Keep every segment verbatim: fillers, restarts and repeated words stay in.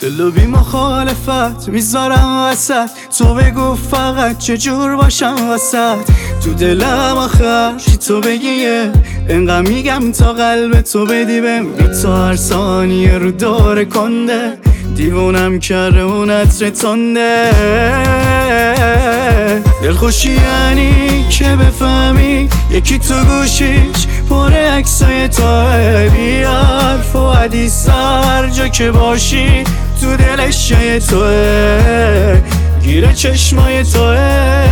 دلو بی مخالفت میذارم وسط، تو بگو فقط چجور باشم وسط. تو دلم آخر چی تو بگیه، انقدر میگم تا قلب تو بدی بهم. بی تو هر ثانیه رو دور کنده، دیوونم کرده اون عطر تنده. دلخوشی یعنی که بفهمی یکی تو گوشیش پر عکسای توه، بی حرف و حدیث هر جا که باشی تو دلش جای توه، گیره چشمای توه.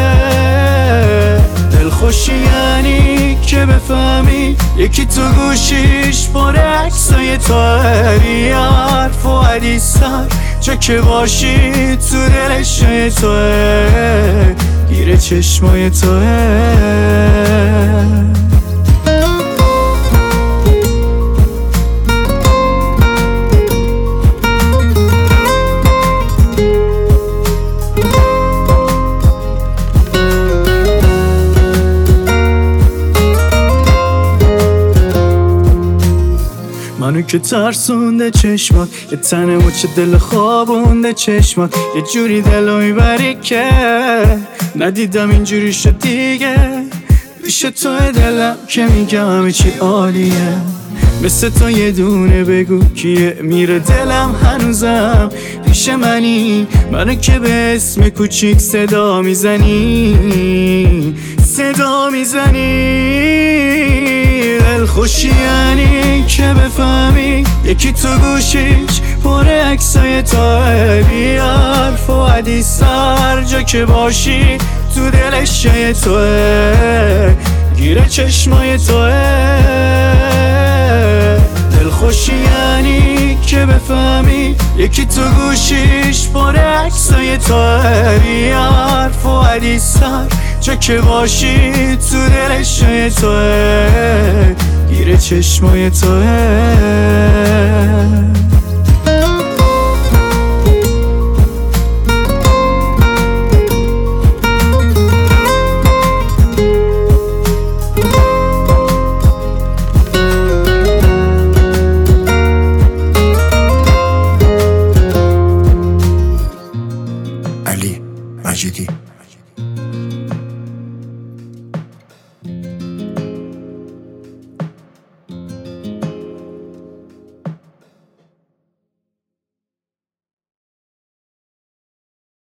دلخوشی یعنی که بفهمی یکی تو گوشیش پر عکسای توه، بی حرف و حدیث هر جا که باشی تو دلش جای توه، گیره چشمای توه. منو که ترسونده چشمات، یه تنه مچه دل خوابونده چشمات، یه جوری دلو میبری که ندیدم اینجوری شد دیگه. پیش توی دلم که میگم همه چی عالیه، مثل تو یه دونه بگو کیه. میره دلم هنوزم پیش منی، منو که به اسم کوچیک صدا میزنی صدا میزنی. دلخوشی یعنی که بفهمی یکی تو گوشیش پر عکسای توه، بی حرف و حدیث هر جا که باشی تو دلش جای توه، گیره چشمای توه. دلخوشی یعنی که بفهمی یکی تو گوشیش پر عکسای توه، بی حرف و حدیث هر جا که باشی تو دلش جای توه، گیره چشمای توه. علی مجیدی.